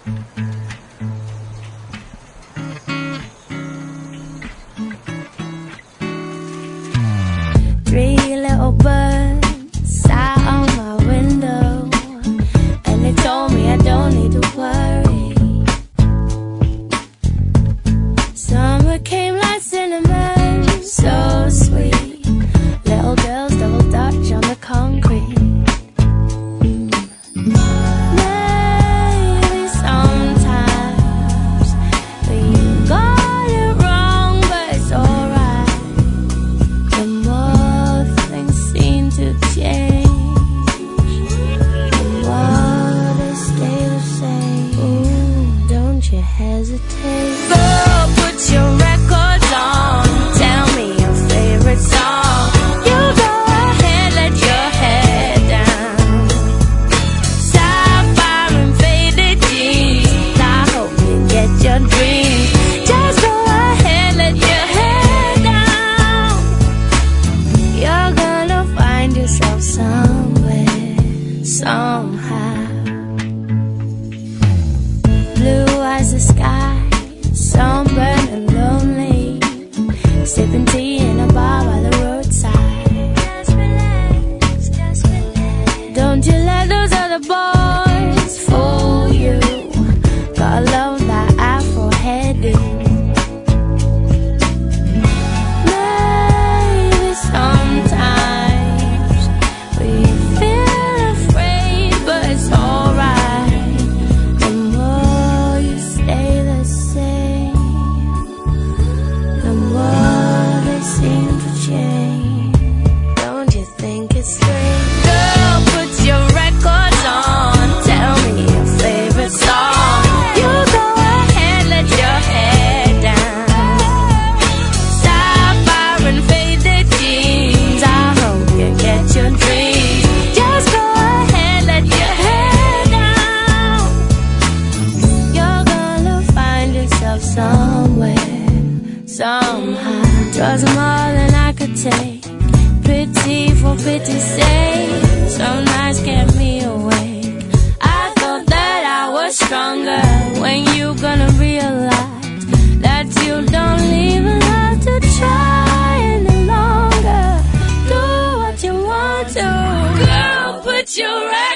Three little birds sat on my window, and they told me I don't need to worry. Summer came like cinnamon, so sweet. Little girls double dutch on the concrete. Maybe sometimes we got it wrong, but it's alright. The more things seem to change, the more they stay the same. Ooh, don't you hesitate. Girl, put your records on. Tell me your favorite song. You go ahead, let your head down. Sapphire and faded jeans. I hope you get your dreams. Just go ahead, let your head down. You're gonna find yourself somewhere, somehow. Blue as the sky, sunburned and lonely, sipping tea in a bar by the roadside. Just relax, just relax. Don't you let those other boys fool you. Gotta love that afro heading. Maybe sometimes we feel afraid, but it's alright. The more you stay the same, the more they seem to change. Don't you think it's strange? Girl, put your records on. Tell me your favorite song. You go ahead, let your head down. Sapphire and faded jeans. I hope you get your dreams. Just go ahead, let your head down. You're gonna find yourself somewhere, somehow. Drugs are more than I could take. Pity for pity's sake. Some nights kept me awake. I thought that I was stronger. When you gonna realize that you don't even have to try any longer? Do what you want to. Girl, put your